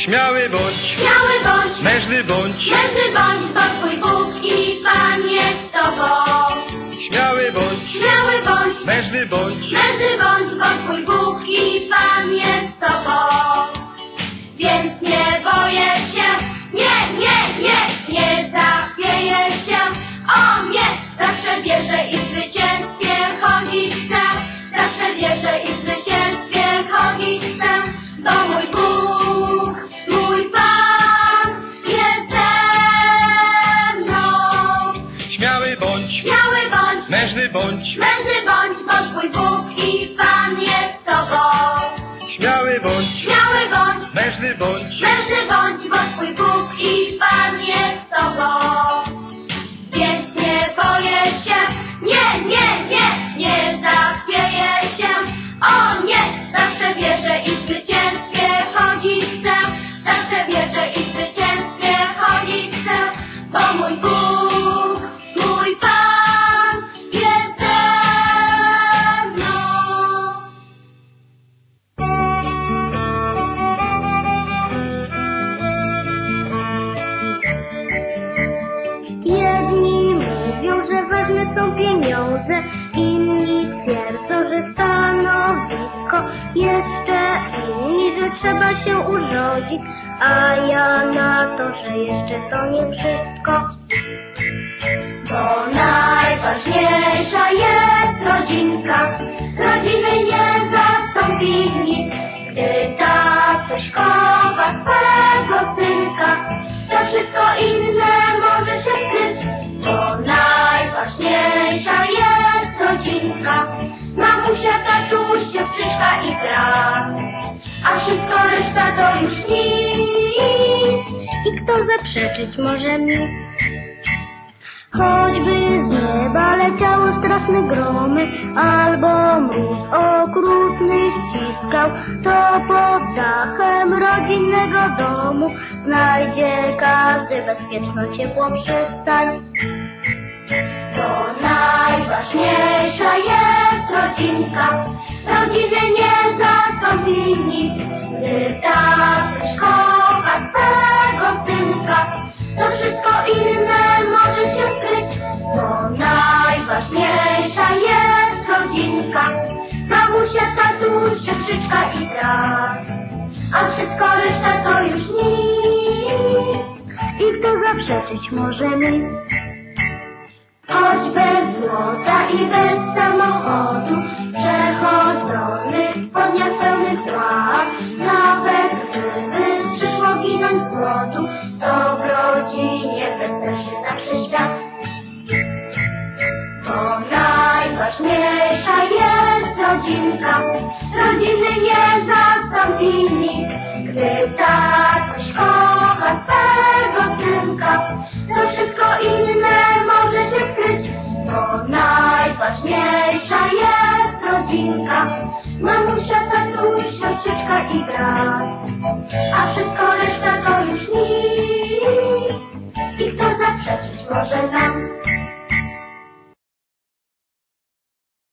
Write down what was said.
Śmiały bądź, mężny bądź, bo Twój Bóg i Pan jest z Tobą. śmiały bądź, mężny bądź, bo Twój Bóg i Pan jest z Tobą. Więc nie boję się, nie zachwieję się. O nie, zawsze wierzę i w zwycięstwie chodzić chcę. Zawsze wierzę i w zwycięstwie chodzić chcę. Bo mój Bóg, mój Pan jest ze mną. śmiały bądź, mężny bądź, bo Twój Bóg i Pan jest z Tobą. śmiały bądź, mężny bądź, bo Twój Bóg i Pan jest z Tobą. Więc nie boję się, nie zachwieję się. O nie, zawsze wierzę i w zwycięstwie chodzić chcę. Zawsze wierzę i w zwycięstwie chodzić chcę. Bo mój Bóg, mój Pan jest ze mną. Jedni mówią, że ważne są pieniądze, inni twierdzą, że stanowisko, jeszcze inni, że trzeba się urodzić, a ja na to, że jeszcze to nie wszystko. Bo najważniejsza jest rodzinka. Rodziny nie zastąpi nic. Gdy tatuś chowa swego synka, to wszystko inne może się skryć. Bo najważniejsza jest rodzinka. Mamusia, tatuś, siostrzyczka i brat. A wszystko reszta to już nic. I kto zaprzeczyć może mi? Choćby z nieba leciało straszne gromy, albo mróz okrutny ściskał, to pod dachem rodzinnego domu znajdzie każdy bezpieczną, ciepłą przystań. Bo najważniejsza jest rodzinka. Rodziny nie zastąpi nic. Gdy tatuś kocha swego synka, to wszystko inne może się skryć. Bo najważniejsza jest rodzinka. Mamusia, tatuś, siostrzyczka i brat. A wszystko reszta to już nic. I kto zaprzeczyć może mi? Choć bez złota i bez samochodu, przechodzonych w spodniach pełnych ław, nawet gdyby przyszło ginąć z głodu, to w rodzinie bezpieczny zawsze świat. Bo najważniejsza jest rodzinka. Rodziny